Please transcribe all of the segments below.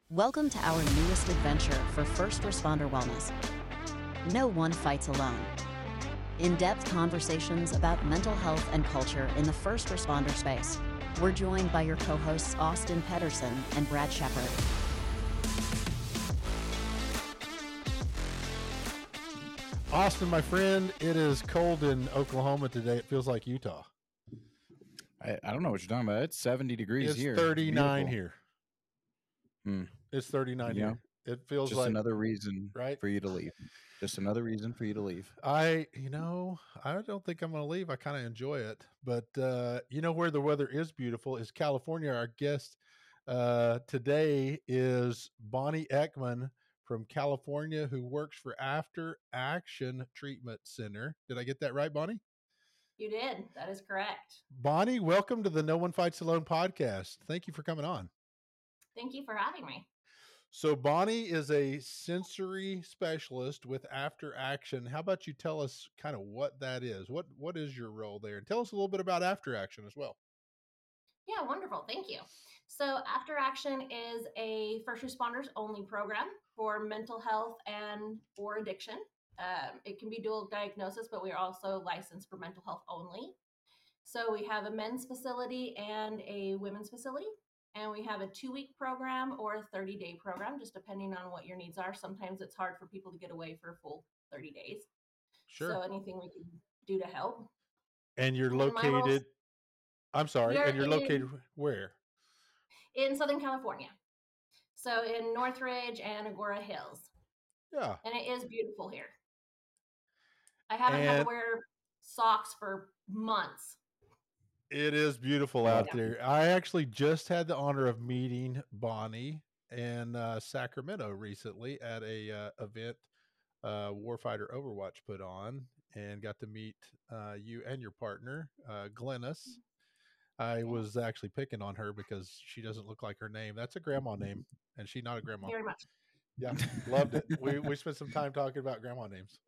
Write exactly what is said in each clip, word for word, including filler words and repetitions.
Welcome to our newest adventure for first responder wellness. No one fights alone. In-depth conversations about mental health and culture in the first responder space. We're joined by your co-hosts Austin Pedersen and Brad Shepard. Austin, my friend, it is cold in Oklahoma today. It feels like Utah. I, I don't know what you're talking about. It's seventy degrees It's here. thirty-nine It's here. Hmm. It's thirty-nine You here. know, It feels just like another reason right for you to leave. Just another reason for you to leave. I, you know, I don't think I'm going to leave. I kind of enjoy it. But, uh, you know, where the weather is beautiful is California. Our guest uh, today is Bonnie Ekman from California, who works for After Action Treatment Center. Did I get that right, Bonnie? You did. That is correct. Bonnie, welcome to the No One Fights Alone podcast. Thank you for coming on. Thank you for having me. So Bonnie is a sensory specialist with After Action. How about you tell us kind of what that is? What what is your role there? And tell us a little bit about After Action as well. Yeah, wonderful. Thank you. So After Action is a first responders only program for mental health and or addiction. Um, it can be dual diagnosis, but we are also licensed for mental health only. So we have a men's facility and a women's facility. And we have a two-week program or a thirty-day program, just depending on what your needs are. Sometimes it's hard for people to get away for a full thirty days. Sure. So anything we can do to help. And you're And my role's- located, I'm sorry, We are and you're in- located where? in Southern California. So in Northridge and Agora Hills. Yeah. And it is beautiful here. I haven't had And- to wear socks for months. It is beautiful out Yeah. there. I actually just had the honor of meeting Bonnie in uh, Sacramento recently at a uh, event uh, Warfighter Overwatch put on, and got to meet uh, you and your partner, uh, Glennis. I was actually picking on her because she doesn't look like her name. That's a grandma name, and she's not a grandma. Very much. Yeah, loved it. We we spent some time talking about grandma names.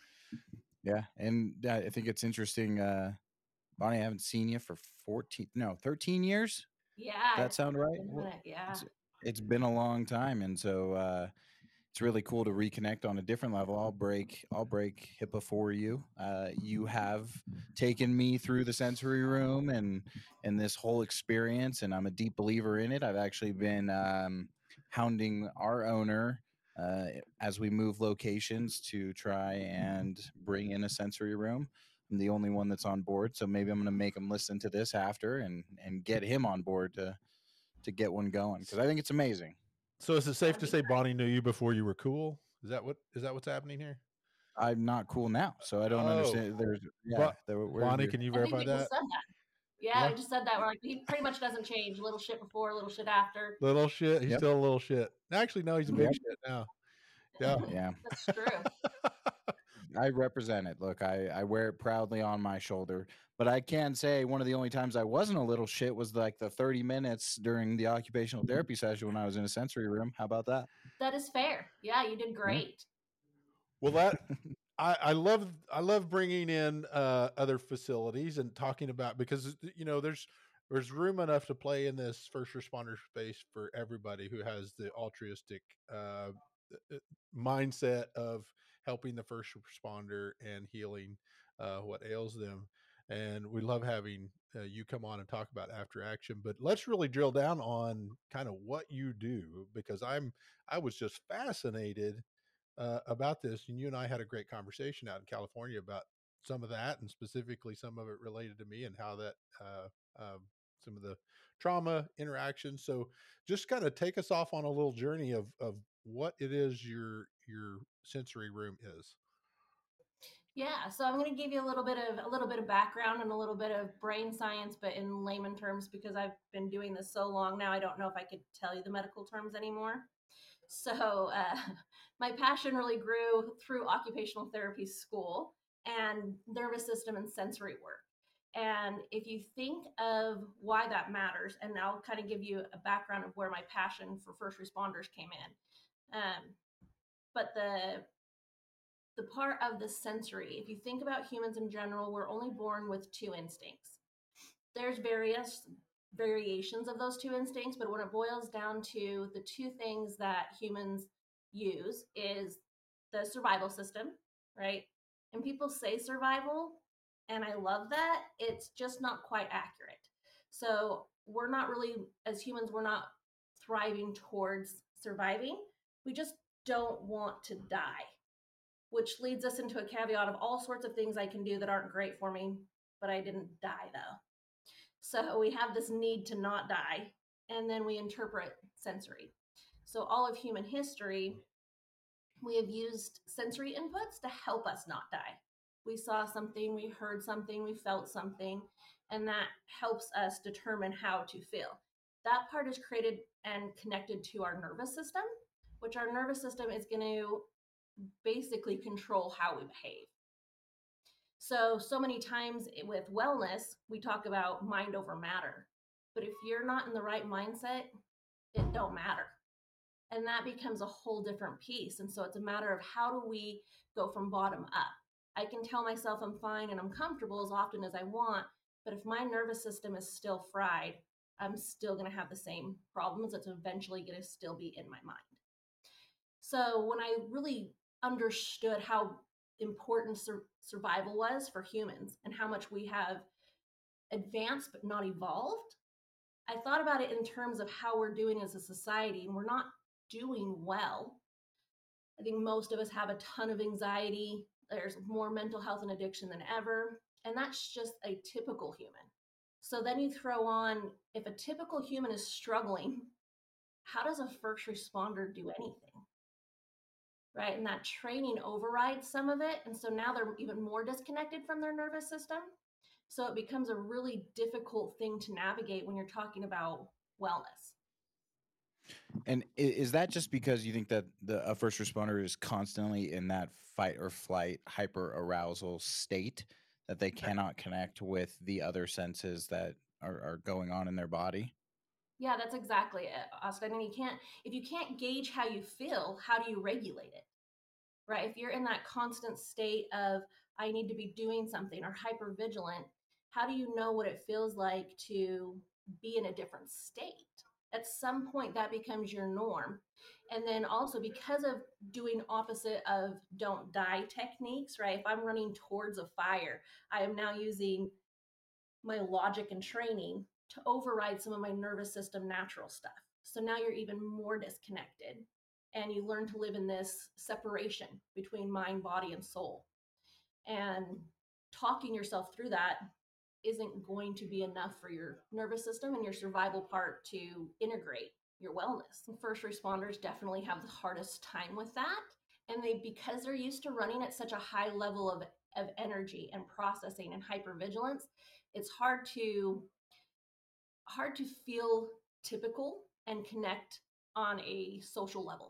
Yeah, and uh, I think it's interesting. Uh, Bonnie, I haven't seen you for fourteen, no, thirteen years. Yeah. That sound right? Been a minute, Yeah. It's, it's been a long time, and so uh, it's really cool to reconnect on a different level. I'll break, I'll break HIPAA for you. Uh, you have taken me through the sensory room and and this whole experience, and I'm a deep believer in it. I've actually been um, hounding our owner uh, as we move locations to try and bring in a sensory room. I'm the only one that's on board, so maybe I'm going to make him listen to this after and and get him on board to to get one going, because I think it's amazing. So is it safe That'd to be say great. Bonnie knew you before you were cool? Is that what is that what's happening here? I'm not cool now, so I don't Oh. understand. There's yeah, Bo- there, where Bonnie, you're- can you I think verify we that? just said that. Yeah, Yeah. we just said that. We're like, he pretty much doesn't change. Little shit before, little shit after. Little shit. He's Yep. still a little shit. Actually, no, he's a big Yep. shit now. Yeah. Yeah, That's true. I represent it. Look, I, I wear it proudly on my shoulder. But I can say one of the only times I wasn't a little shit was like the thirty minutes during the occupational therapy session when I was in a sensory room. How about that? That is fair. Yeah, you did great. Well, that I, I love I love bringing in uh, other facilities and talking about, because you know there's there's room enough to play in this first responder space for everybody who has the altruistic uh, uh, mindset of helping the first responder and healing uh, what ails them. And we love having uh, you come on and talk about After Action. But let's really drill down on kind of what you do, because I'm I was just fascinated uh, about this, and you and I had a great conversation out in California about some of that, and specifically some of it related to me and how that uh, um, some of the trauma interactions. So, just kind of take us off on a little journey of of what it is your your sensory room is. Yeah, so I'm going to give you a little bit of a little bit of background and a little bit of brain science, but in layman terms, because I've been doing this so long now, I don't know if I could tell you the medical terms anymore. So uh, my passion really grew through occupational therapy school and nervous system and sensory work. And if you think of why that matters, and I'll kind of give you a background of where my passion for first responders came in. Um, but the the part of the sensory, if you think about humans in general, we're only born with two instincts. There's various variations of those two instincts, but when it boils down to the two things that humans use is the survival system, right? And people say survival, and I love that. It's just not quite accurate. So we're not really, as humans, we're not thriving towards surviving. We just don't want to die, which leads us into a caveat of all sorts of things I can do that aren't great for me, but I didn't die though. So we have this need to not die, and then we interpret sensory. So all of human history, we have used sensory inputs to help us not die. We saw something, we heard something, we felt something, and that helps us determine how to feel. That part is created and connected to our nervous system, which our nervous system is going to basically control how we behave. So, so many times with wellness, we talk about mind over matter. But if you're not in the right mindset, it don't matter. And that becomes a whole different piece. And so it's a matter of how do we go from bottom up? I can tell myself I'm fine and I'm comfortable as often as I want, but if my nervous system is still fried, I'm still going to have the same problems. It's eventually going to still be in my mind. So when I really understood how important sur- survival was for humans and how much we have advanced but not evolved, I thought about it in terms of how we're doing as a society, and we're not doing well. I think most of us have a ton of anxiety. There's more mental health and addiction than ever, and that's just a typical human. So then you throw on, if a typical human is struggling, how does a first responder do anything? Right? And that training overrides some of it. And so now they're even more disconnected from their nervous system. So it becomes a really difficult thing to navigate when you're talking about wellness. And i- is that just because you think that the a first responder is constantly in that fight or flight hyper arousal state that they cannot connect with the other senses that are, are going on in their body? Yeah, that's exactly it, Oscar. I mean, you can't, if you can't gauge how you feel, how do you regulate it? Right? If you're in that constant state of, I need to be doing something, or hyper vigilant, how do you know what it feels like to be in a different state? At some point, that becomes your norm. And then also, because of doing opposite of don't die techniques, right? If I'm running towards a fire, I am now using my logic and training to override some of my nervous system natural stuff. So now you're even more disconnected, and you learn to live in this separation between mind, body, and soul. And talking yourself through that isn't going to be enough for your nervous system and your survival part to integrate your wellness. And first responders definitely have the hardest time with that. And they, because they're used to running at such a high level of, of energy and processing and hypervigilance, it's hard to hard to feel typical and connect on a social level.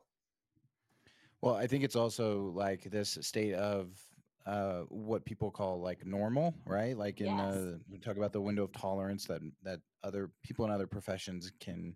Well, I think it's also like this state of uh, what people call like normal, right? Like in Yes. the we talk about the window of tolerance that that other people in other professions can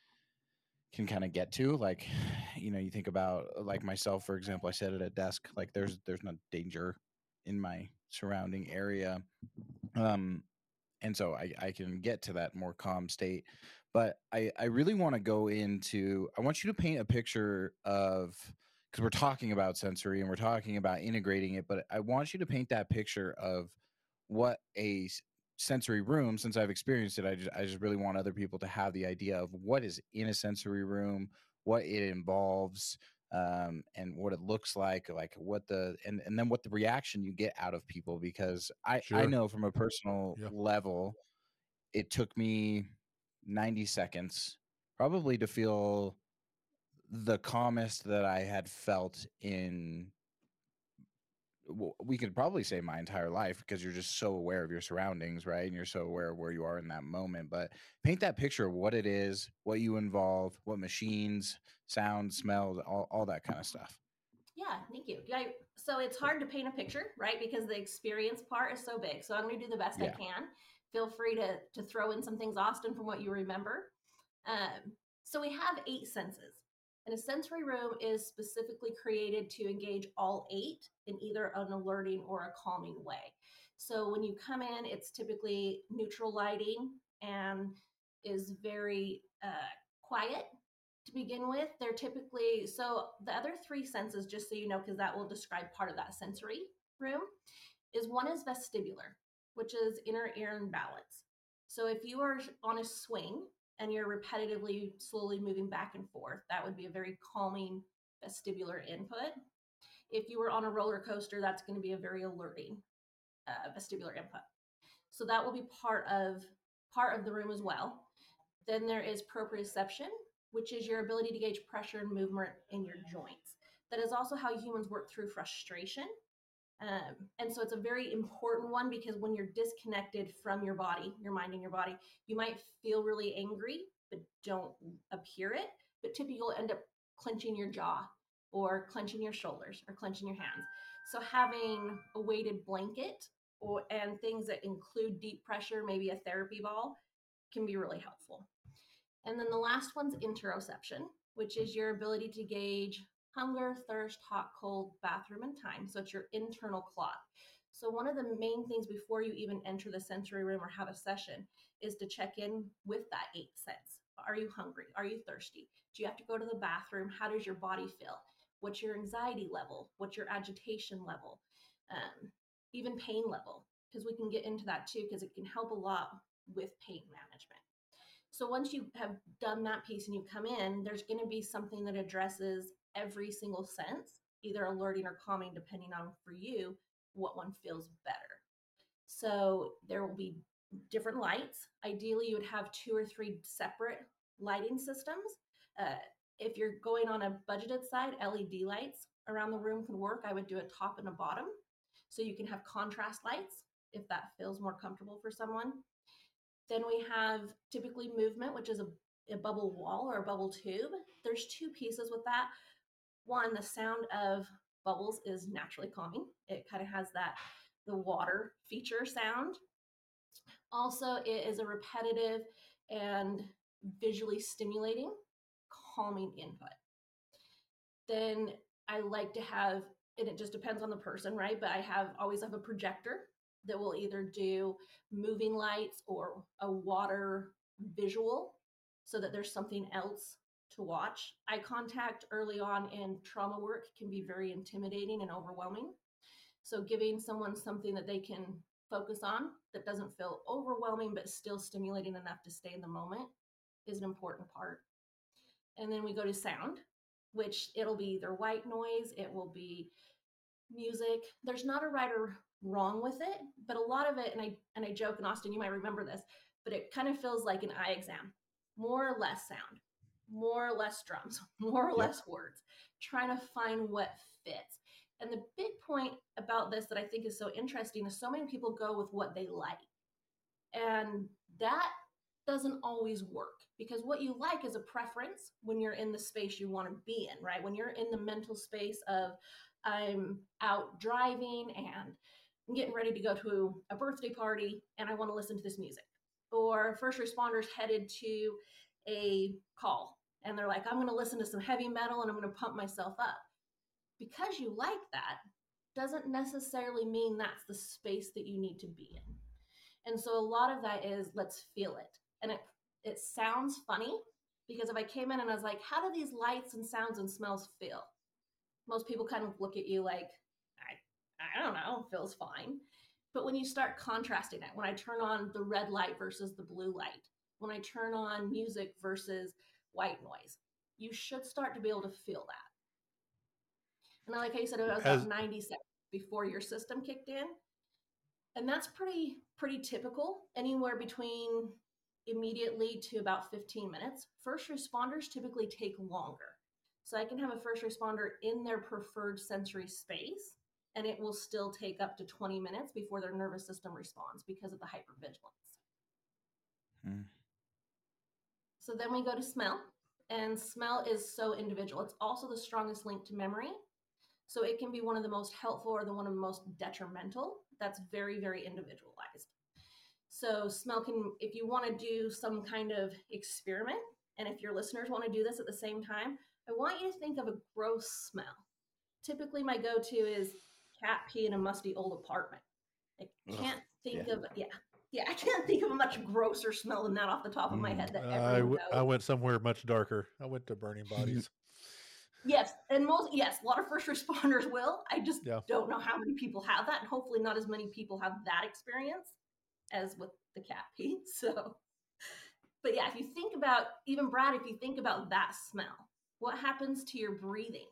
can kind of get to. Like, you know, you think about like myself, for example, I sit at a desk, like there's there's no danger in my surrounding area. Um, and so I, I can get to that more calm state. But I, I really want to go into, I want you to paint a picture of, because we're talking about sensory and we're talking about integrating it, but I want you to paint that picture of what a s- sensory room, since I've experienced it, I just, I just really want other people to have the idea of what is in a sensory room, what it involves, um, and what it looks like, like what the and, and then what the reaction you get out of people. Because I, I Sure. know from a personal Yeah. level, it took me ninety seconds probably to feel the calmest that I had felt in w- we could probably say my entire life, because you're just so aware of your surroundings, right? And you're so aware of where you are in that moment. But paint that picture of what it is, what you involve, what machines, sound, smells, all, all that kind of stuff. Yeah, thank you. Yeah, so it's hard to paint a picture, right? Because the experience part is so big. So I'm going to do the best Yeah. I can. Feel free to to throw in some things, Austin, from what you remember. Um, so we have eight senses, and a sensory room is specifically created to engage all eight in either an alerting or a calming way. So when you come in, it's typically neutral lighting, and is very uh, quiet to begin with. They're typically, so the other three senses, just so you know, because that will describe part of that sensory room, is one is vestibular, which is inner ear and balance. So if you are on a swing and you're repetitively slowly moving back and forth, that would be a very calming vestibular input. If you were on a roller coaster, that's going to be a very alerting uh, vestibular input. So that will be part of part of the room as well. Then there is proprioception, which is your ability to gauge pressure and movement in your joints. That is also how humans work through frustration. Um, and so it's a very important one, because when you're disconnected from your body, your mind and your body, you might feel really angry, but don't appear it. But typically you'll end up clenching your jaw or clenching your shoulders or clenching your hands. So having a weighted blanket or and things that include deep pressure, maybe a therapy ball, can be really helpful. And then the last one's interoception, which is your ability to gauge hunger, thirst, hot, cold, bathroom, and time. So it's your internal clock. So one of the main things before you even enter the sensory room or have a session is to check in with that eight sense. Are you hungry? Are you thirsty? Do you have to go to the bathroom? How does your body feel? What's your anxiety level? What's your agitation level? Um, even pain level, because we can get into that too, because it can help a lot with pain management. So once you have done that piece and you come in, there's going to be something that addresses every single sense, either alerting or calming, depending on for you what one feels better. So there will be different lights. Ideally, you would have two or three separate lighting systems. Uh, if you're going on a budgeted side, L E D lights around the room can work. I would do a top and a bottom, so you can have contrast lights if that feels more comfortable for someone. Then we have typically movement, which is a, a bubble wall or a bubble tube. There's two pieces with that. One, the sound of bubbles is naturally calming. It kind of has that, the water feature sound. Also, it is a repetitive and visually stimulating, calming input. Then I like to have, and it just depends on the person, right? But I have always have a projector that will either do moving lights or a water visual so that there's something else to watch. Eye contact early on in trauma work can be very intimidating and overwhelming. So giving someone something that they can focus on that doesn't feel overwhelming but still stimulating enough to stay in the moment is an important part. And then we go to sound, which it'll be either white noise, it will be music. There's not a right or wrong with it, but a lot of it, and I and I joke, and Austin, you might remember this, but it kind of feels like an eye exam. More or less sound, more or less drums, more or yep. less words, trying to find what fits. And the big point about this that I think is so interesting is so many people go with what they like. And that doesn't always work, because what you like is a preference when you're in the space you want to be in, right? When you're in the mental space of I'm out driving and I'm getting ready to go to a birthday party and I want to listen to this music. Or first responders headed to a call and they're like, I'm going to listen to some heavy metal and I'm going to pump myself up. Because you like that doesn't necessarily mean that's the space that you need to be in. And so a lot of that is let's feel it. And it it sounds funny, because if I came in and I was like, how do these lights and sounds and smells feel? Most people kind of look at you like, I, I don't know, feels fine. But when you start contrasting it, when I turn on the red light versus the blue light, when I turn on music versus white noise, you should start to be able to feel that. And like I said, it was As- about ninety seconds before your system kicked in. And that's pretty, pretty typical, anywhere between immediately to about fifteen minutes. First responders typically take longer. So I can have a first responder in their preferred sensory space, and it will still take up to twenty minutes before their nervous system responds because of the hypervigilance. Hmm. So then we go to smell, and smell is so individual. It's also the strongest link to memory. So it can be one of the most helpful or the one of the most detrimental. That's very, very individualized. So smell can, if you want to do some kind of experiment, and if your listeners want to do this at the same time, I want you to think of a gross smell. Typically my go-to is cat pee in a musty old apartment. I can't Ugh, think yeah. of, yeah, Yeah, I can't think of a much grosser smell than that off the top of my Mm. head that I, everyone w- I knows. went somewhere much darker. I went to burning bodies. Yes, and most yes, a lot of first responders will. I just Yeah. don't know how many people have that, and hopefully not as many people have that experience as with the cat pee. So, but yeah, if you think about even Brad, if you think about that smell, what happens to your breathing?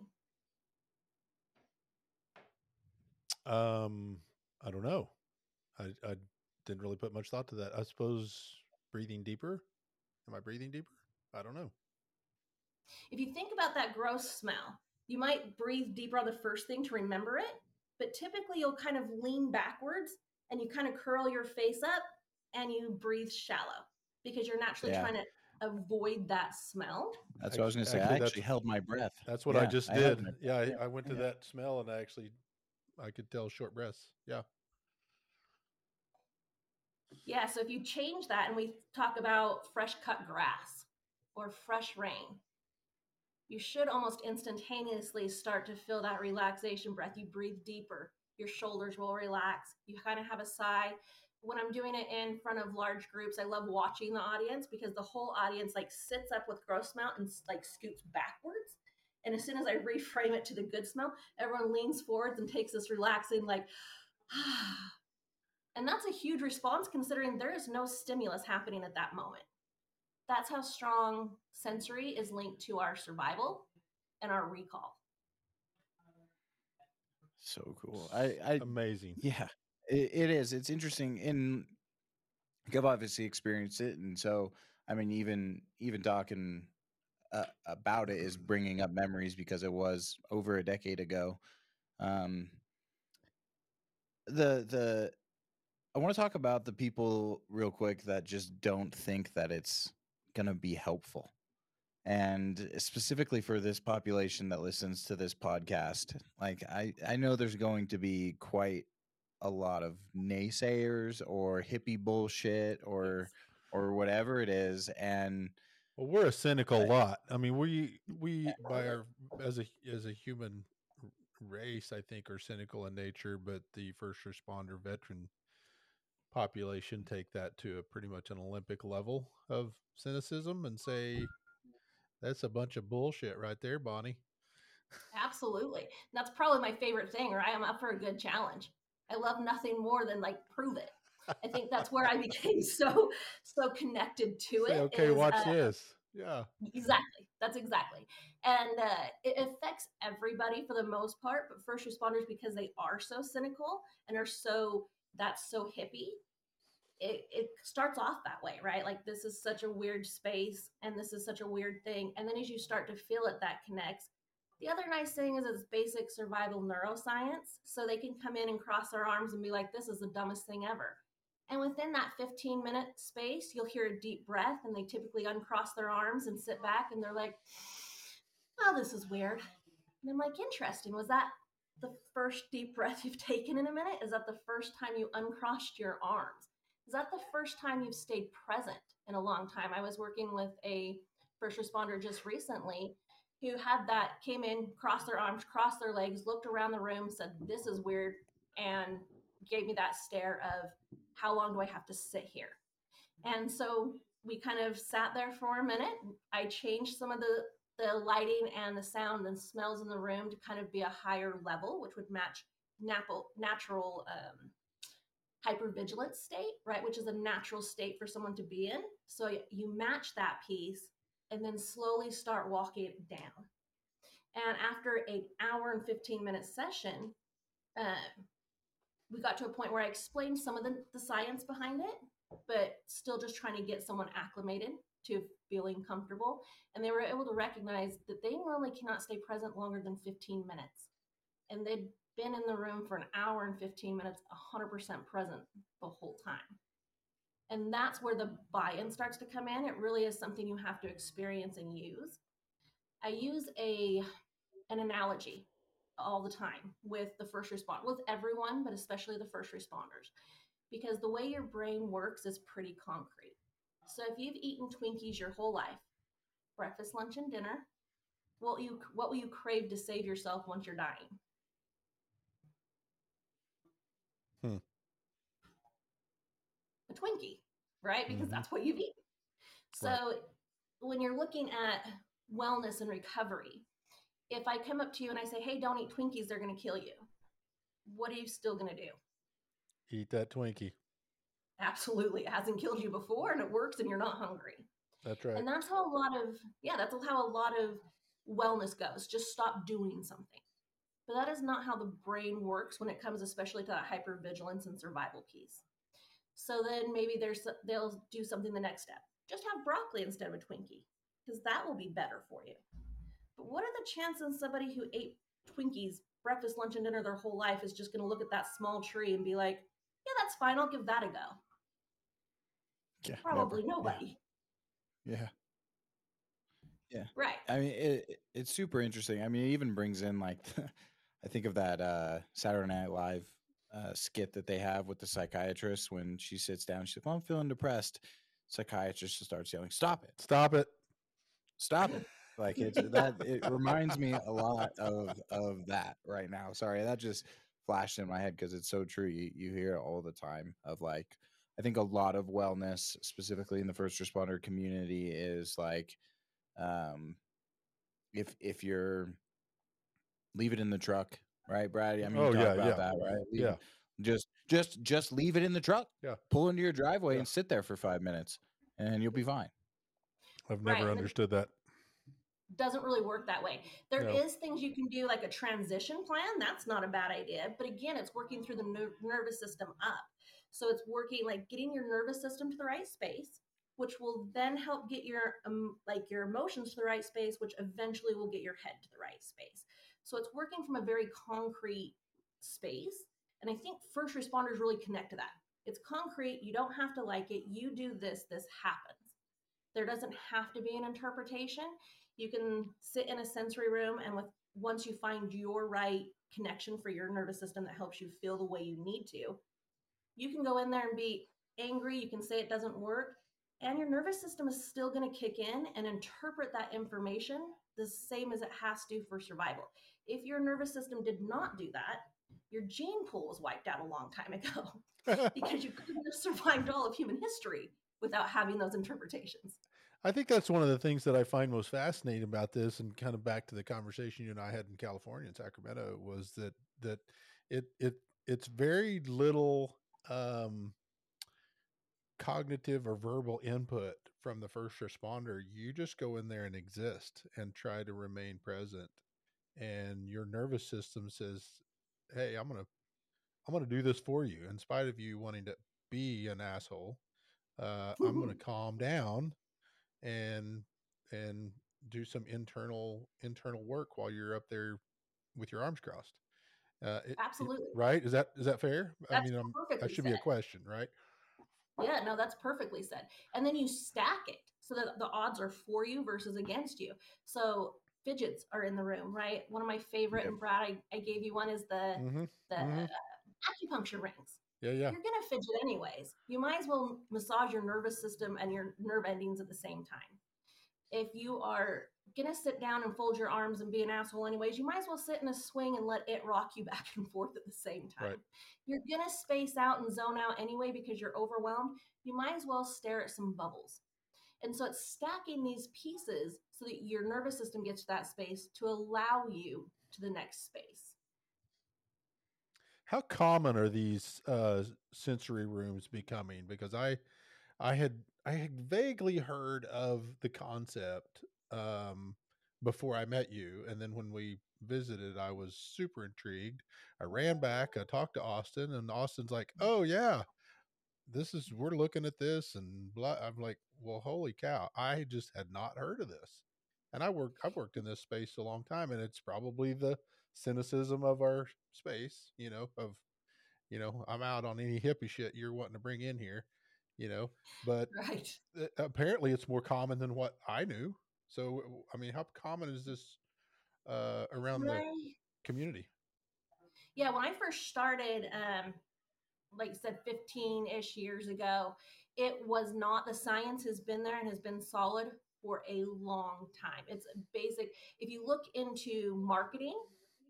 Um, I don't know. I, I didn't really put much thought to that. I suppose breathing deeper. Am I breathing deeper? I don't know. If you think about that gross smell, you might breathe deeper on the first thing to remember it, but typically you'll kind of lean backwards and you kind of curl your face up and you breathe shallow because you're naturally Yeah. trying to avoid that smell. That's what I was going to say. Actually, I that's- actually held my breath. That's what Yeah, I just I held did. my Yeah, breath. I, I went to Yeah. that smell and I actually, I could tell short breaths. Yeah. Yeah, so if you change that and we talk about fresh cut grass or fresh rain, you should almost instantaneously start to feel that relaxation breath. You breathe deeper, your shoulders will relax, you kind of have a sigh. When I'm doing it in front of large groups, I love watching the audience because the whole audience like sits up with gross smell and like scoots backwards. And as soon as I reframe it to the good smell, everyone leans forwards and takes this relaxing like, ah. And that's a huge response considering there is no stimulus happening at that moment. That's how strong sensory is linked to our survival and our recall. So cool. I, I Amazing. yeah, it, it is. It's interesting. And I've obviously experienced it, and so I mean, even even talking uh, about it is bringing up memories because it was over a decade ago. Um, the the I want to talk about the people real quick that just don't think that it's gonna be helpful. And specifically for this population that listens to this podcast, like I, I know there's going to be quite a lot of naysayers or hippie bullshit or or whatever it is. And Well, we're a cynical I- lot. I mean, we we by our as a as a human r- race, I think, are cynical in nature, but the first responder veteran population take that to a pretty much an Olympic level of cynicism and say that's a bunch of bullshit right there, Bonnie. Absolutely. That's probably my favorite thing, right? I'm up for a good challenge. I love nothing more than like prove it. I think that's where I became so so connected to Say, it. okay, is, watch uh, this. Yeah. Exactly. That's exactly. And uh, it affects everybody for the most part, but first responders, because they are so cynical and are so, that's so hippie, it, it starts off that way, right? Like this is such a weird space and this is such a weird thing. And then as you start to feel it, that connects. The other nice thing is it's basic survival neuroscience. So they can come in and cross their arms and be like, this is the dumbest thing ever. And within that fifteen minute space, you'll hear a deep breath and they typically uncross their arms and sit back and they're like, oh, this is weird. And I'm like, interesting. Was that the first deep breath you've taken in a minute? Is that the first time you uncrossed your arms? Is that the first time you've stayed present in a long time? I was working with a first responder just recently who had that, came in, crossed their arms, crossed their legs, looked around the room, said, this is weird, and gave me that stare of, how long do I have to sit here? And so we kind of sat there for a minute. I changed some of the, the lighting and the sound and smells in the room to kind of be a higher level, which would match natural, natural um, hypervigilance state, right? Which is a natural state for someone to be in. So you match that piece and then slowly start walking it down. And after an hour and fifteen minute session, um, we got to a point where I explained some of the, the science behind it, but still just trying to get someone acclimated to feeling comfortable. And they were able to recognize that they normally cannot stay present longer than fifteen minutes. And they'd been in the room for an hour and fifteen minutes, one hundred percent present the whole time. And that's where the buy-in starts to come in. It really is something you have to experience and use. I use a an analogy all the time with the first responder, with everyone, but especially the first responders, because the way your brain works is pretty concrete. So if you've eaten Twinkies your whole life, breakfast, lunch, and dinner, what will you what will you crave to save yourself once you're dying? Hmm. a Twinkie, right? Because Mhm. that's what you've eaten. So Right. when you're looking at wellness and recovery, if I come up to you and I say, hey, don't eat Twinkies, they're going to kill you. What are you still going to do? Eat that Twinkie. Absolutely. It hasn't killed you before and it works and you're not hungry. That's right. And that's how a lot of, yeah, that's how a lot of wellness goes. Just stop doing something. But that is not how the brain works when it comes especially to that hypervigilance and survival piece. So then maybe there's they'll do something the next step. Just have broccoli instead of a Twinkie, because that will be better for you. But what are the chances somebody who ate Twinkies breakfast, lunch, and dinner their whole life is just going to look at that small tree and be like, yeah, that's fine, I'll give that a go? Yeah, Probably never. nobody. Yeah. yeah. Yeah. Right. I mean, it, it- it's super interesting. I mean, it even brings in like, I think of that uh, Saturday Night Live uh, skit that they have with the psychiatrist when she sits down. She's like, well, I'm feeling depressed. Psychiatrist just starts yelling, stop it, Stop it. stop it. Like it's that, it reminds me a lot of, of that right now. Sorry, that just flashed in my head because it's so true. You, you hear it all the time of like, I think a lot of wellness, specifically in the first responder community, is like, um, if if you're leave it in the truck, right, Brad? I mean, you Oh, talk yeah, about yeah. that, right? Leave Yeah. it, just just just leave it in the truck. Yeah. Pull into your driveway Yeah. and sit there for five minutes, and you'll be fine. I've Right, never and it understood that. doesn't really work that way. There No. is things you can do like a transition plan. That's not a bad idea. But again, it's working through the ner- nervous system up. So it's working like getting your nervous system to the right space, which will then help get your um, like your emotions to the right space, which eventually will get your head to the right space. So it's working from a very concrete space. And I think first responders really connect to that. It's concrete. You don't have to like it. You do this, this happens. There doesn't have to be an interpretation. You can sit in a sensory room, and with once you find your right connection for your nervous system that helps you feel the way you need to, you can go in there and be angry. You can say it doesn't work, and your nervous system is still going to kick in and interpret that information the same as it has to for survival. If your nervous system did not do that, your gene pool was wiped out a long time ago because you couldn't have survived all of human history without having those interpretations. I think that's one of the things that I find most fascinating about this, and kind of back to the conversation you and I had in California, in Sacramento, was that that it it it's very little um, cognitive or verbal input from the first responder. You just go in there and exist and try to remain present, and your nervous system says, "Hey, I'm gonna I'm gonna do this for you, in spite of you wanting to be an asshole. Uh, I'm gonna calm down and and do some internal internal work while you're up there with your arms crossed." Uh, it, it- Absolutely. right? Is that is that fair? I That's mean, I'm, that perfectly should be a said. question, right? Yeah, no, that's perfectly said. And then you stack it so that the odds are for you versus against you. So fidgets are in the room, right? One of my favorite, Yep. and Brad, I, I gave you one, is the Mm-hmm. the Mm-hmm. acupuncture rings. Yeah, yeah. You're gonna fidget anyways. You might as well massage your nervous system and your nerve endings at the same time. If you are gonna sit down and fold your arms and be an asshole anyways, you might as well sit in a swing and let it rock you back and forth at the same time. Right. You're gonna space out and zone out anyway because you're overwhelmed. You might as well stare at some bubbles. And so it's stacking these pieces so that your nervous system gets to that space to allow you to the next space. How common are these uh, sensory rooms becoming? Because I I had I had vaguely heard of the concept um, before I met you, and then when we visited, I was super intrigued. I ran back, I talked to Austin, and Austin's like, "Oh yeah, this is we're looking at this," and blah. I'm like, "Well, holy cow! I just had not heard of this." And I work I've worked in this space a long time, and it's probably the cynicism of our space, you know, of you know, I'm out on any hippie shit you're wanting to bring in here, you know, but Right. uh, apparently it's more common than what I knew. So, I mean, how common is this uh, around the Right. community? Yeah, when I first started, um, like you said, fifteen-ish years ago, it was not, the science has been there and has been solid for a long time. It's basic. If you look into marketing,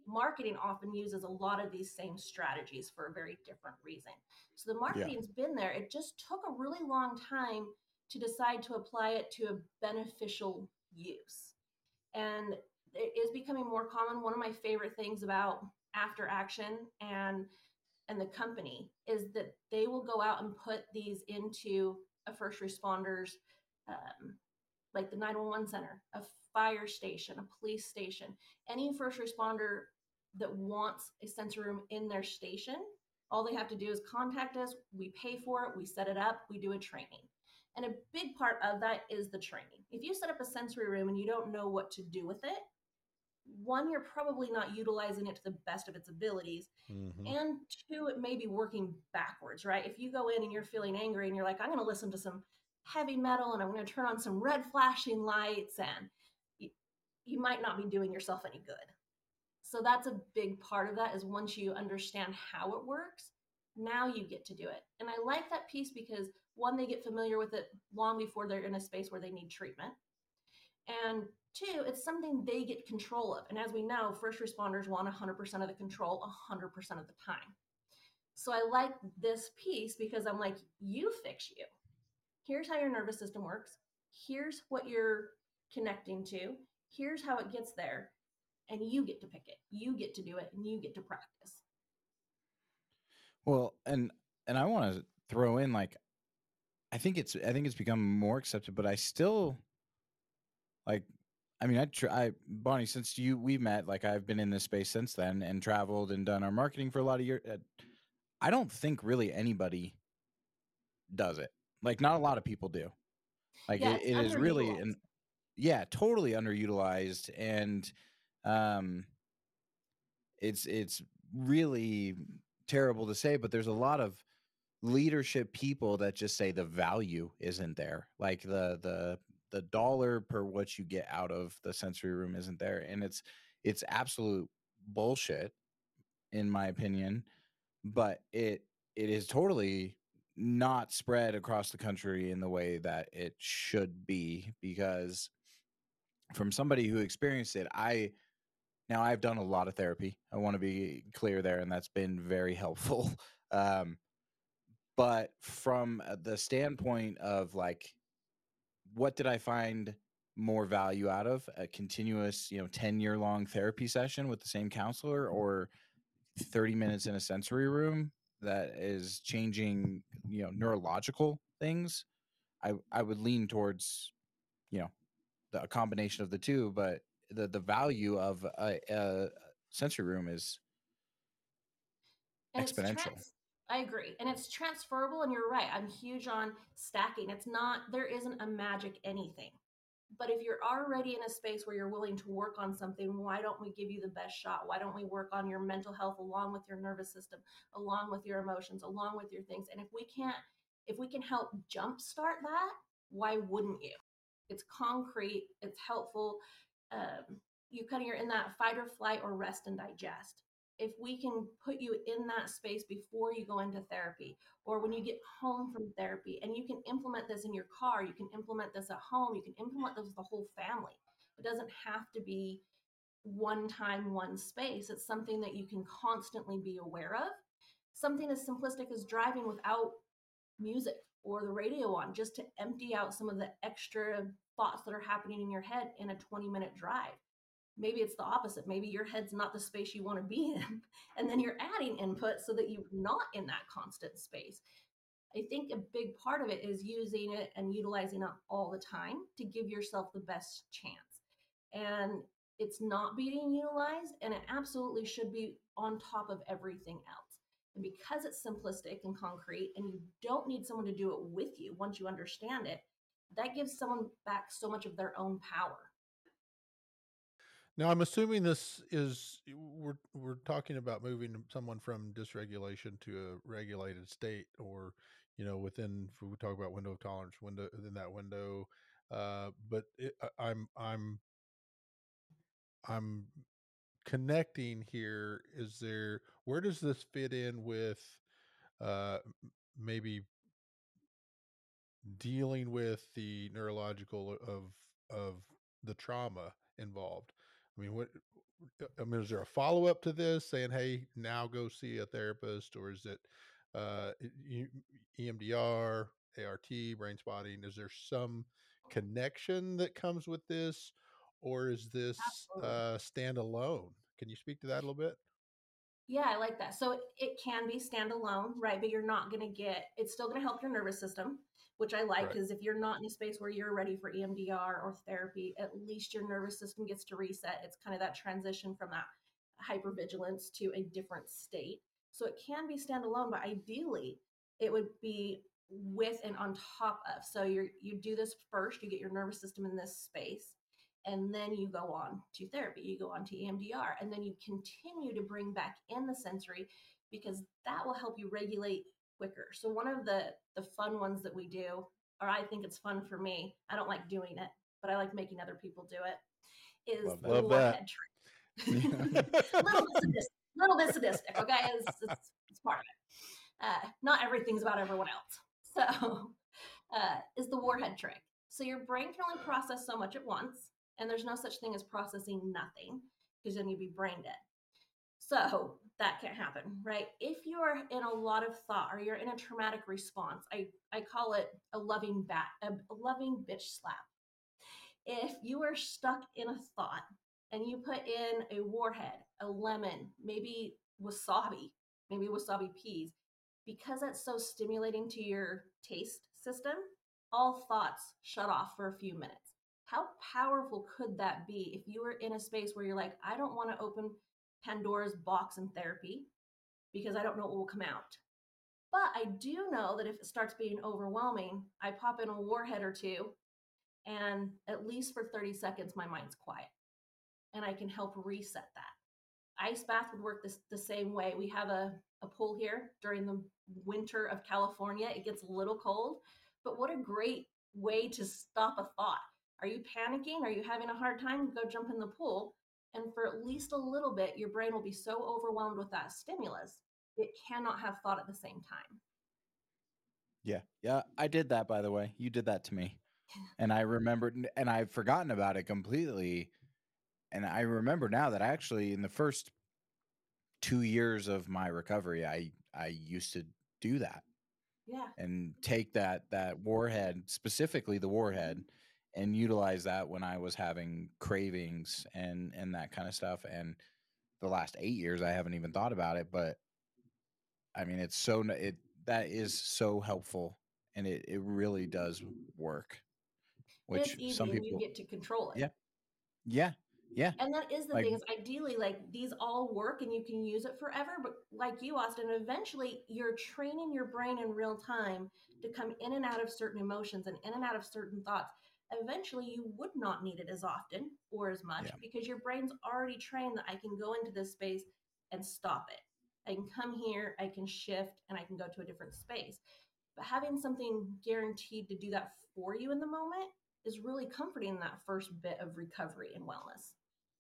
marketing often uses a lot of these same strategies for a very different reason. So the Yeah. marketing's been there. It just took a really long time to decide to apply it to a beneficial use. And it is becoming more common. One of my favorite things about After Action and and the company is that they will go out and put these into a first responders, um, like the nine one one center, a fire station, a police station, any first responder that wants a sensory room in their station. All they have to do is contact us. We pay for it. We set it up. We do a training. And a big part of that is the training. If you set up a sensory room and you don't know what to do with it, one, you're probably not utilizing it to the best of its abilities. Mhm. And two, it may be working backwards, right? If you go in and you're feeling angry and you're like, I'm going to listen to some heavy metal and I'm going to turn on some red flashing lights, and you, you might not be doing yourself any good. So that's a big part of that, is once you understand how it works, now you get to do it. And I like that piece because, one, they get familiar with it long before they're in a space where they need treatment. And two, it's something they get control of. And as we know, first responders want one hundred percent of the control one hundred percent of the time. So I like this piece because I'm like, you fix you. Here's how your nervous system works. Here's what you're connecting to. Here's how it gets there. And you get to pick it. You get to do it, and you get to practice. Well, and and I want to throw in, like, I think it's I think it's become more accepted, but I still, like, I mean, I try, Bonnie, since you we met, like, I've been in this space since then and traveled and done our marketing for a lot of years. uh, I don't think really anybody does it. Like, not a lot of people do. Like, Yeah, it, it's it is really underutilized. an yeah, totally underutilized, and um, it's it's really terrible to say, but there's a lot of leadership people that just say the value isn't there. Like, the the the dollar per what you get out of the sensory room isn't there, and it's it's absolute bullshit, in my opinion. But it it is totally not spread across the country in the way that it should be, because from somebody who experienced it, I now I've done a lot of therapy. I want to be clear there, and that's been very helpful. Um, but from uh, the standpoint of, like, what did I find more value out of? A continuous, you know, ten year long therapy session with the same counselor, or thirty minutes in a sensory room that is changing, you know, neurological things? I, I would lean towards, you know, the, a combination of the two, but the, the value of a, a sensory room is And it's exponential. trans I agree. And it's transferable, and you're right. I'm huge on stacking. It's not, there isn't a magic anything. But if you're already in a space where you're willing to work on something, why don't we give you the best shot? Why don't we work on your mental health along with your nervous system, along with your emotions, along with your things? And if we can't, if we can help jumpstart that, why wouldn't you? It's concrete, it's helpful. Um, you kind of, you're in that fight or flight or rest and digest. If we can put you in that space before you go into therapy, or when you get home from therapy, and you can implement this in your car, you can implement this at home, you can implement this with the whole family. It doesn't have to be one time, one space. It's something that you can constantly be aware of. Something as simplistic as driving without music or the radio on, just to empty out some of the extra thoughts that are happening in your head in a twenty minute drive. Maybe it's the opposite. Maybe your head's not the space you want to be in. And then you're adding input so that you're not in that constant space. I think a big part of it is using it and utilizing it all the time to give yourself the best chance. And it's not being utilized, and it absolutely should be on top of everything else. And because it's simplistic and concrete, and you don't need someone to do it with you once you understand it, that gives someone back so much of their own power. Now, I'm assuming this is we're we're talking about moving someone from dysregulation to a regulated state, or you know, within, if we talk about window of tolerance, window in that window. Uh, but it, I- I'm I'm I'm connecting here. Is there, where does this fit in with uh, m- maybe dealing with the neurological of of the trauma involved? I mean, what mean, is there a follow up to this saying, hey, now go see a therapist, or is it uh, E- EMDR, A R T, brain spotting? Is there some connection that comes with this, or is this Absolutely. uh, standalone? Can you speak to that a little bit? Yeah, I like that. So it can be standalone, right? But you're not going to get, it's still going to help your nervous system, which I like Right. because if you're not in a space where you're ready for E M D R or therapy, at least your nervous system gets to reset. It's kind of that transition from that hypervigilance to a different state. So it can be standalone, but ideally it would be with and on top of. So you you do this first, you get your nervous system in this space, and then you go on to therapy, you go on to E M D R, and then you continue to bring back in the sensory because that will help you regulate quicker. So one of the the fun ones that we do, or I think it's fun for me, I don't like doing it, but I like making other people do it, is Love the that. Love that. warhead trick. little bit sadistic, little bit sadistic, okay? It's, it's, it's part of it. Uh, not everything's about everyone else. So uh, is the warhead trick. So your brain can only process so much at once, and there's no such thing as processing nothing because then you'd be brain dead. So that can't happen, right? If you're in a lot of thought or you're in a traumatic response, I, I call it a loving bat, a, a loving bitch slap. If you are stuck in a thought and you put in a warhead, a lemon, maybe wasabi, maybe wasabi peas, because that's so stimulating to your taste system, all thoughts shut off for a few minutes. How powerful could that be if you were in a space where you're like, I don't want to open Pandora's box in therapy because I don't know what will come out. But I do know that if it starts being overwhelming, I pop in a warhead or two, and at least for thirty seconds, my mind's quiet and I can help reset that. Ice bath would work this, the same way. We have a, a pool here during the winter of California. It gets a little cold, but what a great way to stop a thought. Are you panicking? Are you having a hard time? Go jump in the pool. And for at least a little bit, your brain will be so overwhelmed with that stimulus, it cannot have thought at the same time. Yeah. Yeah. I did that, by the way. You did that to me. And I remembered, and I've forgotten about it completely. And I remember now that actually in the first two years of my recovery, I, I used to do that Yeah. and take that, that warhead, specifically the warhead, and utilize that when I was having cravings and, and that kind of stuff. And the last eight years, I haven't even thought about it, but I mean, it's so, it, that is so helpful, and it, it really does work, And it's which some easy and you people, get to control it. yeah, yeah, yeah. And that is the Like, thing is ideally like these all work and you can use it forever. But like you, Austin, eventually you're training your brain in real time to come in and out of certain emotions and in and out of certain thoughts. Eventually you would not need it as often or as much yeah, because your brain's already trained that I can go into this space and stop it. I can come here, I can shift, and I can go to a different space. But having something guaranteed to do that for you in the moment is really comforting in that first bit of recovery and wellness.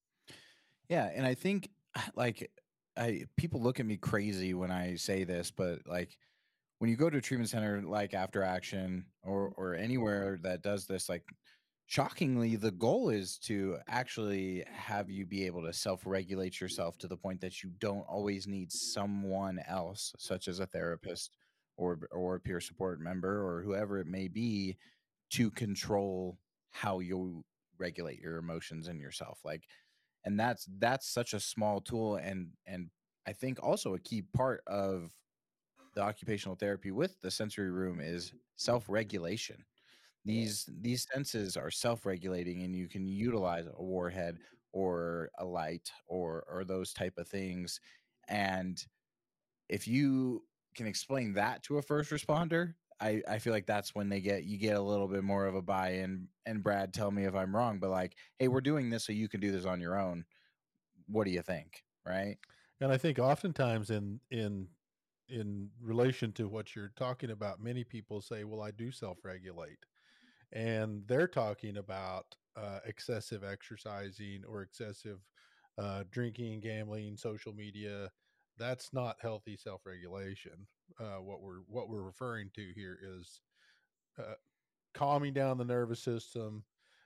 yeah. And I think like I people look at me crazy when I say this, but like when you go to a treatment center like After Action or or anywhere that does this, like shockingly, the goal is to actually have you be able to self-regulate yourself to the point that you don't always need someone else, such as a therapist or or a peer support member or whoever it may be, to control how you regulate your emotions and yourself. Like, and that's that's such a small tool, and and I think also a key part of the occupational therapy with the sensory room is self-regulation. These these senses are self-regulating, and you can utilize a warhead or a light or or those type of things. And if you can explain that to a first responder, I, I feel like that's when they get you get a little bit more of a buy-in. And Brad, tell me if I'm wrong, but like, hey, we're doing this so you can do this on your own. What do you think? Right? And I think oftentimes in in in relation to what you're talking about, many people say, "Well, I do self-regulate," and they're talking about uh, excessive exercising or excessive uh, drinking, gambling, social media. That's not healthy self-regulation. Uh, what we're what we're referring to here is uh, calming down the nervous system,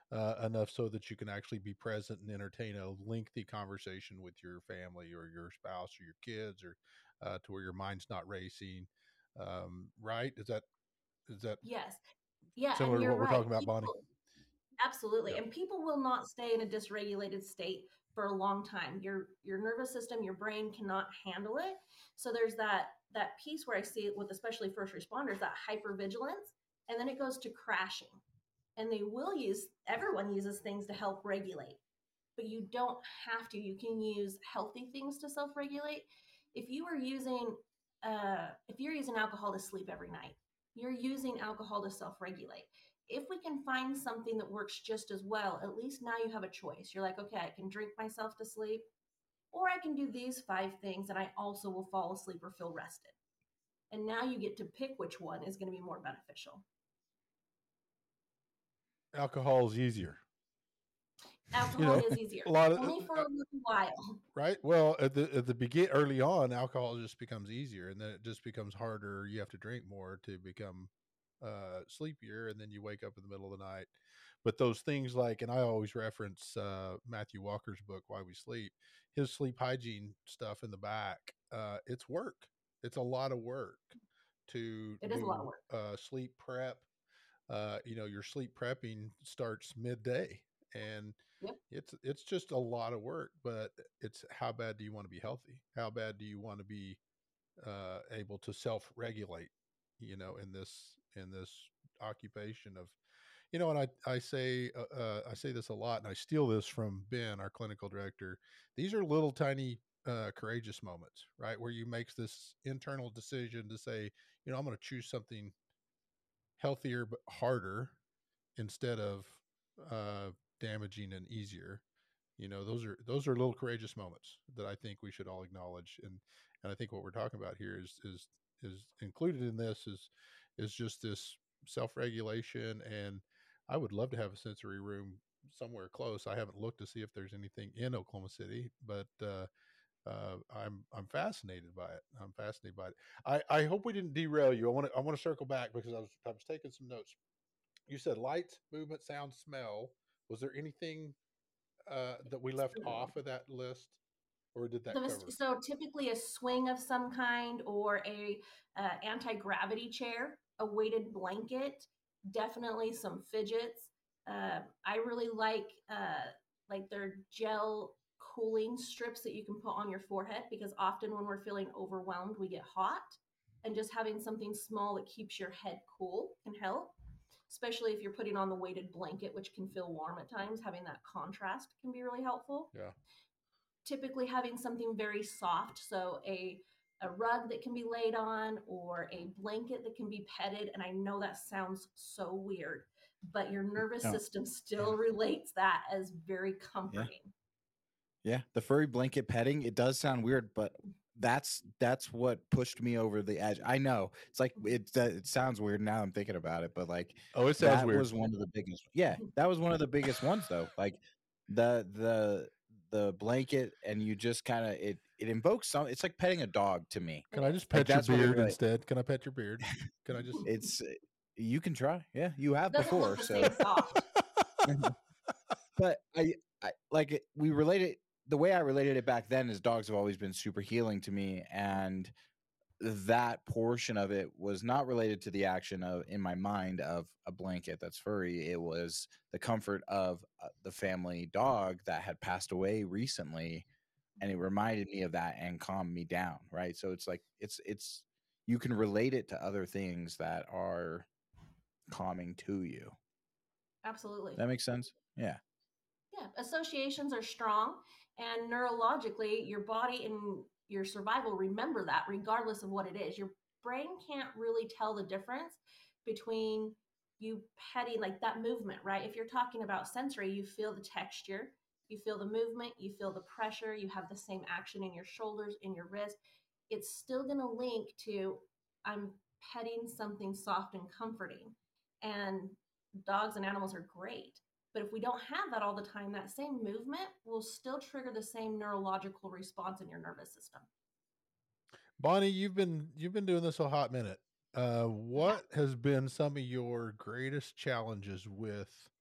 uh, enough so that you can actually be present and entertain a lengthy conversation with your family or your spouse or your kids, or uh, to where your mind's not racing. Um, right? Is that is that Yes. Yeah, and similar to you're what we're right. talking about, Bonnie? People absolutely. Yeah. And people will not stay in a dysregulated state for a long time. Your your nervous system, your brain cannot handle it. So there's that that piece where I see it with especially first responders, that hypervigilance, and then it goes to crashing. And they will use everyone uses things to help regulate, but you don't have to. You can use healthy things to self-regulate. If you are using uh if you're using alcohol to sleep every night, you're using alcohol to self-regulate. If we can find something that works just as well, at least now you have a choice. You're like, okay, I can drink myself to sleep, or I can do these five things and I also will fall asleep or feel rested. And now you get to pick which one is going to be more beneficial. Alcohol is easier. You Alcohol know, is easier, a lot of only for uh, a little while. right. Well, at the at the begin early on, alcohol just becomes easier, and then it just becomes harder. You have to drink more to become uh, sleepier, and then you wake up in the middle of the night. But those things like, and I always reference uh, Matthew Walker's book, Why We Sleep. His sleep hygiene stuff in the back. Uh, it's work. It's a lot of work to It is a lot of do work. uh, sleep prep. Uh, you know, your sleep prepping starts midday, and Yep. it's it's just a lot of work. But it's, how bad do you want to be healthy? How bad do you want to be uh, able to self regulate? You know, in this in this occupation of, you know, and I I say uh, uh, I say this a lot, and I steal this from Ben, our clinical director. These are little tiny uh, courageous moments, right, where you makes this internal decision to say, you know, I'm going to choose something healthier but harder instead of uh, damaging and easier. You know, those are those are little courageous moments that I think we should all acknowledge. And and I think what we're talking about here is is is included in this is is just this self regulation. And I would love to have a sensory room somewhere close. I haven't looked to see if there's anything in Oklahoma City, but uh, uh, I'm I'm fascinated by it. I'm fascinated by it. I, I hope we didn't derail you. I want to I want to circle back because I was I was taking some notes. You said light, movement, sound, smell. Was there anything uh, that we left So, off of that list, or did that the, cover? so typically a swing of some kind or a uh, anti-gravity chair, a weighted blanket, definitely some fidgets. Uh, I really like uh, like their gel cooling strips that you can put on your forehead, because often when we're feeling overwhelmed, we get hot, and just having something small that keeps your head cool can help. Especially if you're putting on the weighted blanket, which can feel warm at times, having that contrast can be really helpful. Yeah. Typically having something very soft, so a a rug that can be laid on or a blanket that can be petted. And I know that sounds so weird, but your nervous No. system Yeah. still relates that as very Yeah. comforting. Yeah. The furry blanket petting, it does sound weird, but that's that's what pushed me over the edge. I know it's like it uh, it sounds weird now I'm thinking about it, but like Oh, it sounds that weird. was one of the biggest. Yeah, that was one of the biggest ones though. Like the the the blanket, and you just kind of it it invokes some. It's like petting a dog to me. Can I just Like pet your that's what it beard really. instead? Can I pet your beard? Can I just? It's you can try. Yeah, you have Doesn't before. look the So, same soft. but I I like it. We related the way I related it back then is dogs have always been super healing to me, and that portion of it was not related to the action of in my mind of a blanket that's furry. It was the comfort of uh, the family dog that had passed away recently, and it reminded me of that and calmed me down, right? So it's like it's it's you can relate it to other things that are calming to you. Absolutely. That makes sense. Yeah. Yeah, associations are strong, and neurologically, your body and your survival remember that regardless of what it is. Your brain can't really tell the difference between you petting, like that movement, right? If you're talking about sensory, you feel the texture, you feel the movement, you feel the pressure, you have the same action in your shoulders, in your wrist. It's still going to link to I'm petting something soft and comforting. And dogs and animals are great. But if we don't have that all the time, that same movement will still trigger the same neurological response in your nervous system. Bonnie, you've been you've been doing this a hot minute. Uh, Yeah. what has been some of your greatest challenges with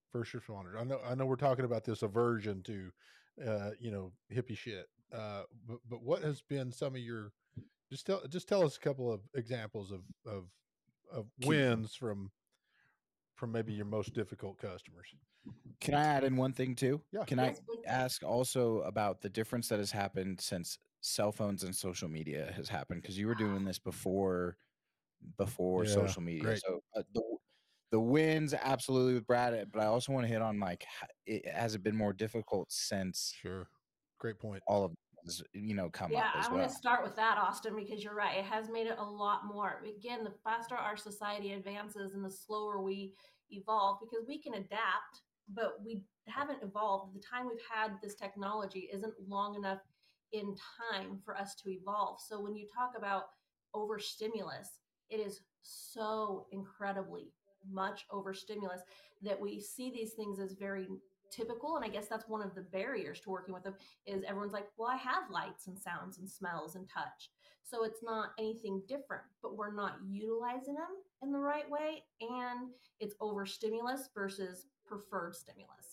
first responders. I know, I know, we're talking about this aversion to, uh, you know, hippie shit. Uh, but but what has been some of your just tell just tell us a couple of examples of of of Can, wins from from maybe your most difficult customers. can I add in one thing too? Yeah. Can Yes, I please. ask also about the difference that has happened since cell phones and social media has happened? Because you were doing this before before Yeah, social media. great. So uh, the the wins absolutely with Brad, uh, but I also want to hit on like h- it has it been more difficult since Sure. Great point. all of this, you know, come Yeah, up as I'm going well. to start with that, Austin, because you're right. It has made it a lot more. Again, the faster our society advances and the slower we evolve, because we can adapt, but we haven't evolved. The time we've had this technology isn't long enough in time for us to evolve. So when you talk about overstimulus, it is so incredibly much overstimulus that we see these things as very typical. And I guess that's one of the barriers to working with them is everyone's like, well, I have lights and sounds and smells and touch. So it's not anything different, but we're not utilizing them in the right way. And it's overstimulus versus preferred stimulus.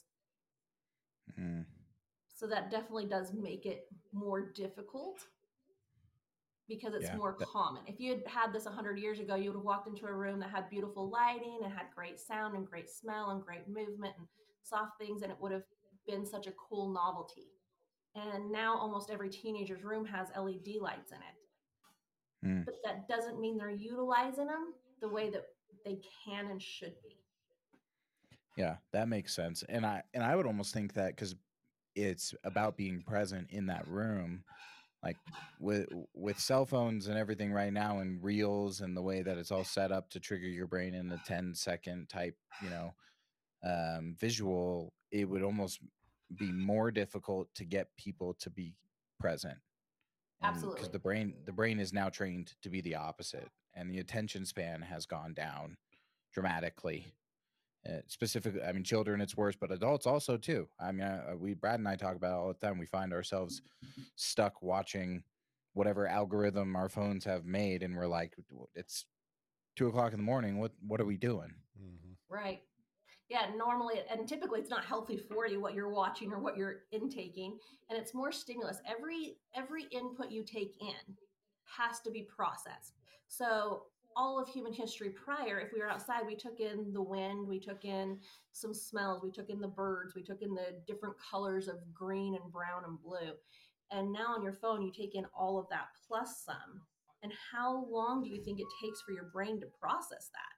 Mm. So that definitely does make it more difficult because it's Yeah, more that- common. If you had had this one hundred years ago, you would have walked into a room that had beautiful lighting and had great sound and great smell and great movement and soft things, and it would have been such a cool novelty. And now almost every teenager's room has L E D lights in it. Mm. But that doesn't mean they're utilizing them the way that they can and should be. Yeah, that makes sense. And I and I would almost think that because it's about being present in that room, like with with cell phones and everything right now and reels and the way that it's all set up to trigger your brain in a ten second type, you know, um, visual, it would almost be more difficult to get people to be present. And because Absolutely. the brain the brain is now trained to be the opposite, and the attention span has gone down dramatically. Uh, specifically, I mean, children it's worse, but adults also too. I mean, uh, we Brad and I talk about it all the time. We find ourselves stuck watching whatever algorithm our phones have made, and we're like, it's two o'clock in the morning. What what are we doing? Mm-hmm. Right. Yeah, normally and typically it's not healthy for you what you're watching or what you're intaking, and it's more stimulus. Every every input you take in has to be processed. So all of human history prior, if we were outside, we took in the wind, we took in some smells, we took in the birds, we took in the different colors of green and brown and blue. And now on your phone, you take in all of that plus some. And how long do you think it takes for your brain to process that?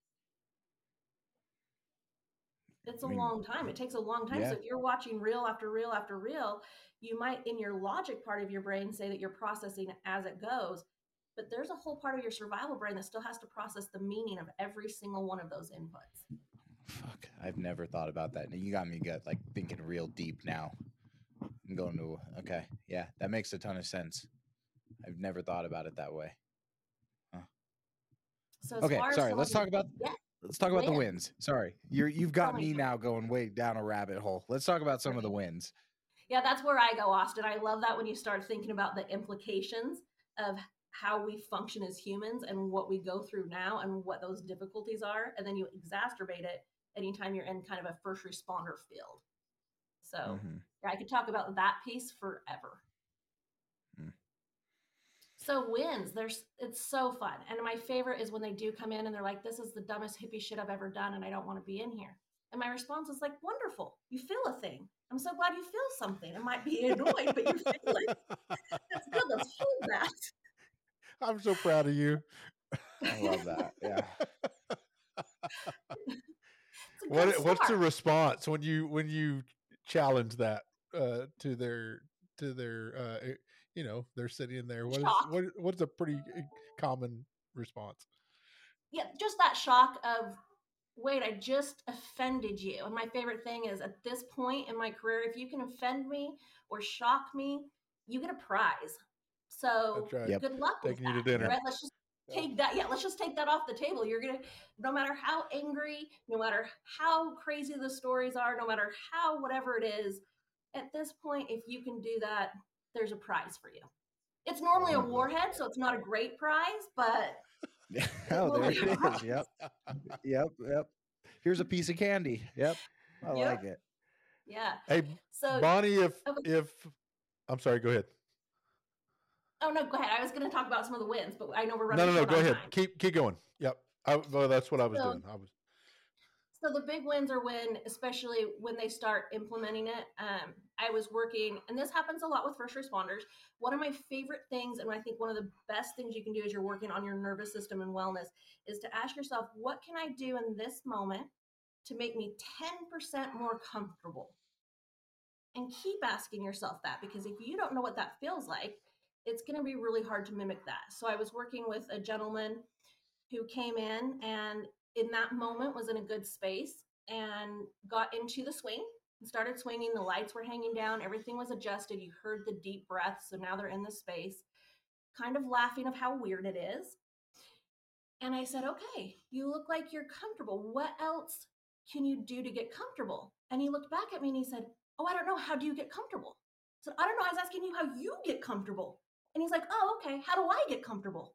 It's a I mean, long time. It takes a long time. yeah. So if you're watching reel after reel after reel, you might, in your logic part of your brain, say that you're processing as it goes. But there's a whole part of your survival brain that still has to process the meaning of every single one of those inputs. Fuck, I've never thought about that. You got me gut like thinking real deep now. I'm going to okay, yeah, that makes a ton of sense. I've never thought about it that way. Huh. So as Okay, far as sorry. some Let's of the- talk about yeah, let's talk about the wins. wins. Sorry, you're you've got Oh my me God. now going way down a rabbit hole. Let's talk about some of the wins. Yeah, that's where I go, Austin. I love that when you start thinking about the implications of how we function as humans and what we go through now and what those difficulties are. And then you exacerbate it anytime you're in kind of a first responder field. So Mhm. yeah, I could talk about that piece forever. Mm. So wins, there's it's so fun. And my favorite is when they do come in and they're like, this is the dumbest hippie shit I've ever done and I don't want to be in here. And my response is like, wonderful, you feel a thing. I'm so glad you feel something. It might be annoyed, but you feel it. That's good. Let's hold that. I'm so proud of you. I love that. Yeah. It's a good What what's the start. response when you when you challenge that uh, to their to their uh, eh, you know they're sitting there? What is Shock. what what's a pretty eh, common response? Yeah, just that shock of, wait, I just offended you. And my favorite thing is at this point in my career, if you can offend me or shock me, you get a prize. So That's right. Yep. good luck with Taking you to that. dinner. Right? Let's just take that. Yeah, let's just take that off the table. You're gonna, no matter how angry, no matter how crazy the stories are, no matter how whatever it is, at this point, if you can do that, there's a prize for you. It's normally a love that. warhead, so it's not a great prize, but Oh, will there be it a is. prize. Yep. Yep. Yep. Here's a piece of candy. Yep. I Yep. like it. Yeah. Hey, So, Bonnie, if okay. if I'm sorry, go ahead. Oh no, go ahead. I was going to talk about some of the wins, but I know we're No, running no, no. short Go on ahead. time. Keep keep going. Yep. I, well, that's what I was So, doing. I was. so the big wins are when, especially when they start implementing it. Um, I was working, and this happens a lot with first responders. One of my favorite things, and I think one of the best things you can do as you're working on your nervous system and wellness, is to ask yourself, what can I do in this moment to make me ten percent more comfortable? And keep asking yourself that, because if you don't know what that feels like, it's going to be really hard to mimic that. So I was working with a gentleman who came in and in that moment was in a good space and got into the swing and started swinging. The lights were hanging down, everything was adjusted. You heard the deep breath. So now they're in the space, kind of laughing of how weird it is. And I said, okay, you look like you're comfortable. What else can you do to get comfortable? And he looked back at me and he said, oh, I don't know. How do you get comfortable? I said, I don't know. I was asking you how you get comfortable. And he's like, oh, okay. How do I get comfortable?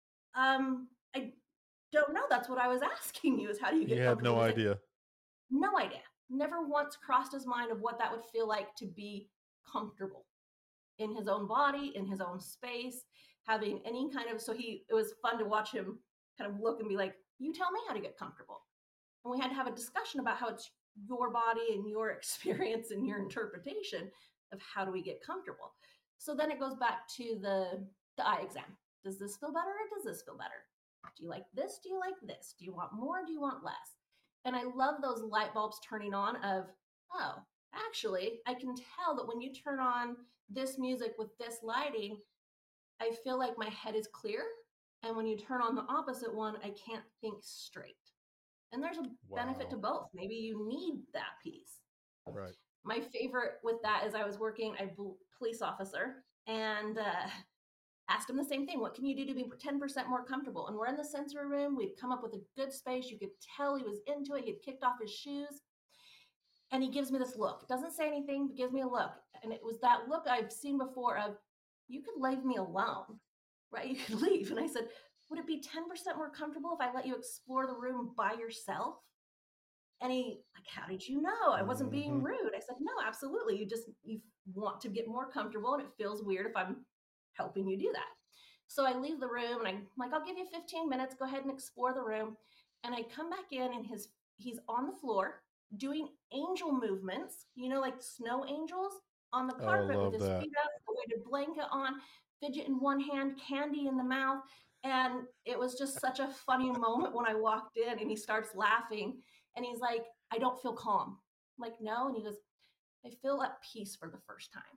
Um, I don't know. That's what I was asking you, is how do you get He had comfortable? no He's like, idea. no idea. Never once crossed his mind of what that would feel like to be comfortable in his own body, in his own space, having any kind of, so he, it was fun to watch him kind of look and be like, you tell me how to get comfortable. And we had to have a discussion about how it's your body and your experience and your interpretation of how do we get comfortable. So then it goes back to the, the eye exam. Does this feel better or does this feel better? Do you like this? Do you like this? Do you want more? Do you want less? And I love those light bulbs turning on of, oh, actually, I can tell that when you turn on this music with this lighting, I feel like my head is clear. And when you turn on the opposite one, I can't think straight. And there's a wow. benefit to both. Maybe you need that piece. Right. My favorite with that is I was working, a police officer, and uh, asked him the same thing. What can you do to be ten percent more comfortable? And we're in the sensory room. We'd come up with a good space. You could tell he was into it. He'd kicked off his shoes. And he gives me this look. Doesn't say anything, but gives me a look. And it was that look I've seen before of, you could leave me alone, right? You could leave. And I said, would it be ten percent more comfortable if I let you explore the room by yourself? And he, like, how did you know? I wasn't being Mm-hmm. rude. I said, no, absolutely. You just, you want to get more comfortable, and it feels weird if I'm helping you do that. So I leave the room and I'm like, I'll give you fifteen minutes. Go ahead and explore the room. And I come back in and his, he's on the floor doing angel movements, you know, like snow angels on the carpet oh, with his that. feet up, a weighted blanket on, fidget in one hand, candy in the mouth. And it was just such a funny moment when I walked in and he starts laughing and he's like, I don't feel calm. I'm like, no. And he goes, I feel at peace for the first time.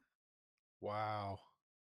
Wow.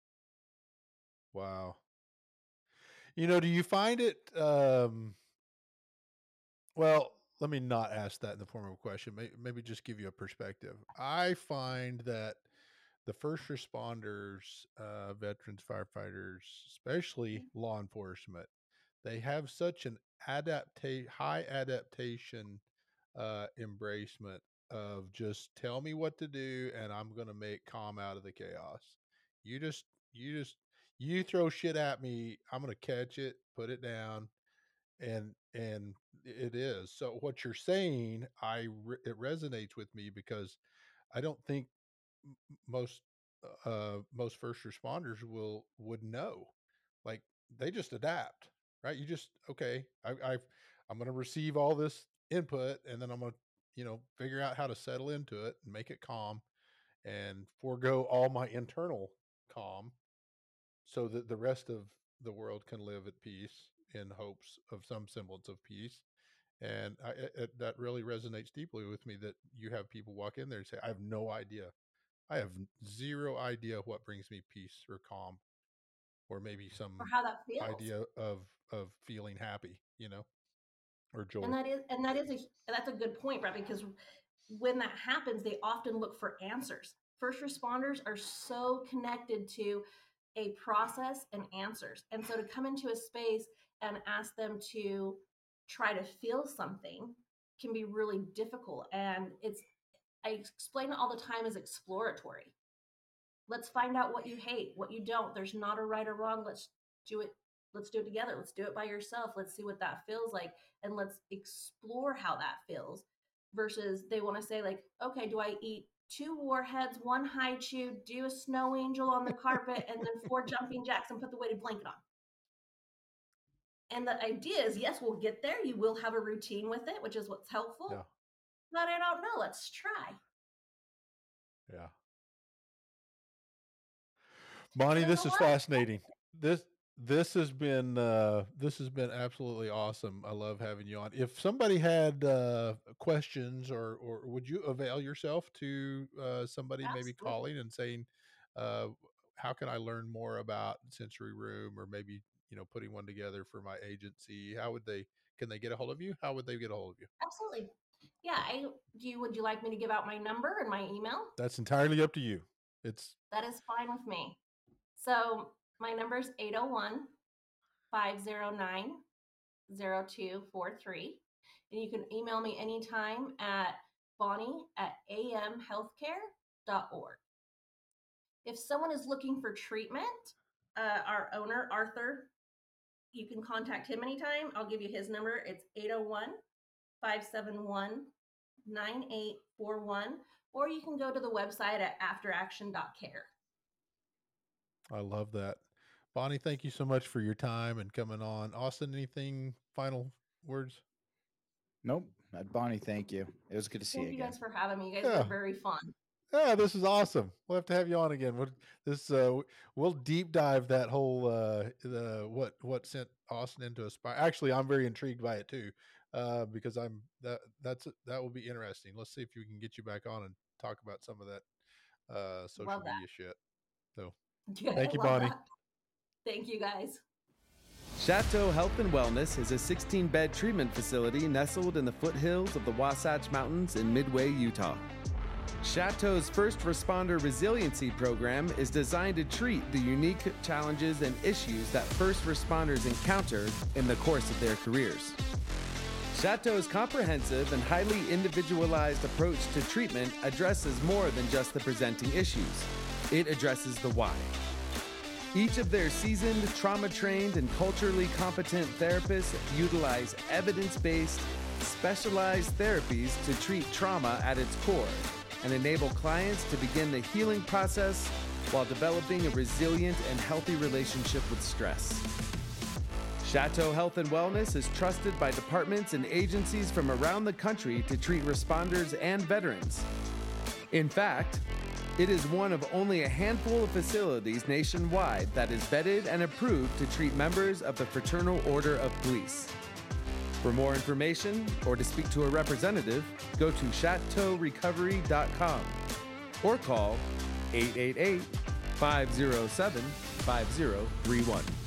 Wow. You know, do you find it, um, well, let me not ask that in the form of a question. Maybe, maybe just give you a perspective. I find that the first responders, uh, veterans, firefighters, especially law enforcement, they have such an adapta- high adaptation uh, embracement of just tell me what to do and I'm going to make calm out of the chaos. You just, you just, you throw shit at me, I'm going to catch it, put it down, and and it is. So what you're saying, I re- it resonates with me because I don't think m- most uh most first responders will would know. Like they just adapt, right? You just okay, I I I'm going to receive all this input and then I'm going to, you know, figure out how to settle into it and make it calm and forego all my internal calm so that the rest of the world can live at peace in hopes of some semblance of peace. And I, it, that really resonates deeply with me that you have people walk in there and say, I have no idea. I have zero idea what brings me peace or calm, or maybe some Or how that feels. idea of, of feeling happy, you know, or joy. And that is, and that is a, that's a good point, Brett, because when that happens, they often look for answers. First responders are so connected to a process and answers. And so to come into a space and ask them to try to feel something can be really difficult. And it's, I explain it all the time as exploratory. Let's find out what you hate, what you don't. There's not a right or wrong. Let's do it. Let's do it together. Let's do it by yourself. Let's see what that feels like. And let's explore how that feels. versus they want to say like, okay, do I eat two warheads, one high chew, do a snow angel on the carpet, and then four jumping jacks and put the weighted blanket on? And the idea is, yes, we'll get there. You will have a routine with it, which is what's helpful. Yeah. But I don't know. Let's try. Yeah. Bonnie, this is fascinating. This this has been uh, this has been absolutely awesome. I love having you on. If somebody had uh, questions, or or would you avail yourself to uh, somebody maybe Absolutely. calling and saying, uh, "How can I learn more about Sensory Room?" Or maybe, you know, putting one together for my agency? How would they? Can they get a hold of you? How would they get a hold of you? Absolutely. Yeah. I do. You, would you like me to give out my number and my email? That's entirely up to you. It's That is fine with me. So my number is eight oh one, five oh nine, oh two four three. And you can email me anytime at Bonnie at a m healthcare dot org. If someone is looking for treatment, uh, our owner, Arthur, you can contact him anytime. I'll give you his number. It's eight oh one, five seven one, nine eight four one. Or you can go to the website at after action dot care. I love that. Bonnie, thank you so much for your time and coming on. Austin, anything final words? Nope. Uh, Bonnie, thank you. It was good to see Thank you you again. guys for having me. You guys Yeah. were very fun. Yeah, this is awesome. We'll have to have you on again. We'll, this uh, we'll deep dive that whole uh, the what what sent Austin into Aspire. Actually, I'm very intrigued by it too, uh, because I'm that that's that will be interesting. Let's see if we can get you back on and talk about some of that uh, social Love that. media shit. So, Yeah, thank I you, love Bonnie. that. Thank you, guys. Chateau Health and Wellness is a sixteen-bed treatment facility nestled in the foothills of the Wasatch Mountains in Midway, Utah. Chateau's first responder resiliency program is designed to treat the unique challenges and issues that first responders encounter in the course of their careers. Chateau's comprehensive and highly individualized approach to treatment addresses more than just the presenting issues. It addresses the why. Each of their seasoned, trauma-trained, and culturally competent therapists utilize evidence-based, specialized therapies to treat trauma at its core and enable clients to begin the healing process while developing a resilient and healthy relationship with stress. Chateau Health and Wellness is trusted by departments and agencies from around the country to treat responders and veterans. In fact, it is one of only a handful of facilities nationwide that is vetted and approved to treat members of the Fraternal Order of Police. For more information or to speak to a representative, go to chateau recovery dot com or call eight eight eight, five oh seven, five oh three one.